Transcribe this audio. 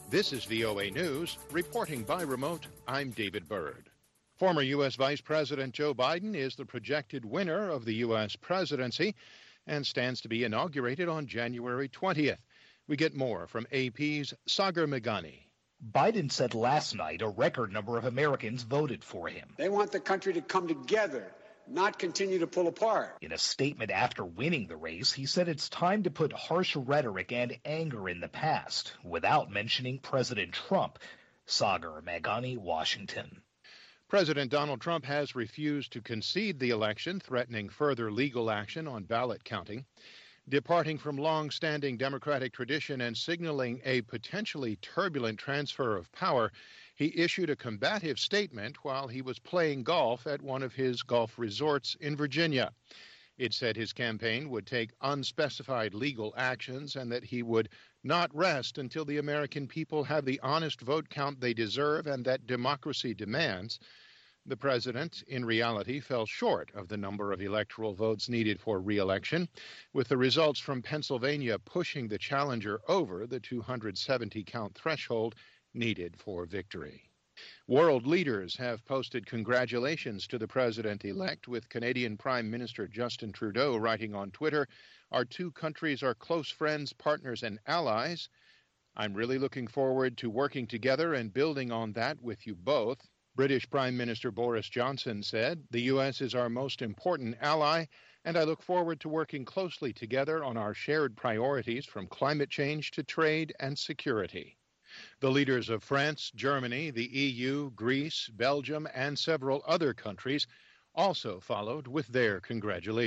This is VOA News. Reporting by remote, I'm David Byrd. Former U.S. Vice President Joe Biden is the projected winner of the U.S. presidency and stands to be inaugurated on January 20th. We get more from AP's Sagar Meghani. Biden said last night a record number of Americans voted for him. They want the country to come together, not continue to pull apart. In a statement after winning the race, he said it's time to put harsh rhetoric and anger in the past, without mentioning President Trump. Sagar Meghani, Washington. President Donald Trump has refused to concede the election, threatening further legal action on ballot counting. Departing from long-standing Democratic tradition and signaling a potentially turbulent transfer of power, he issued a combative statement while he was playing golf at one of his golf resorts in Virginia. It said his campaign would take unspecified legal actions and that he would not rest until the American people have the honest vote count they deserve and that democracy demands. The president, in reality, fell short of the number of electoral votes needed for re-election, with the results from Pennsylvania pushing the challenger over the 270-count threshold needed for victory. World leaders have posted congratulations to the president-elect, with Canadian Prime Minister Justin Trudeau writing on Twitter, "Our two countries are close friends, partners, and allies. I'm really looking forward to working together and building on that with you both." British Prime Minister Boris Johnson said, "The U.S. is our most important ally, and I look forward to working closely together on our shared priorities from climate change to trade and security." The leaders of France, Germany, the EU, Greece, Belgium, and several other countries also followed with their congratulations.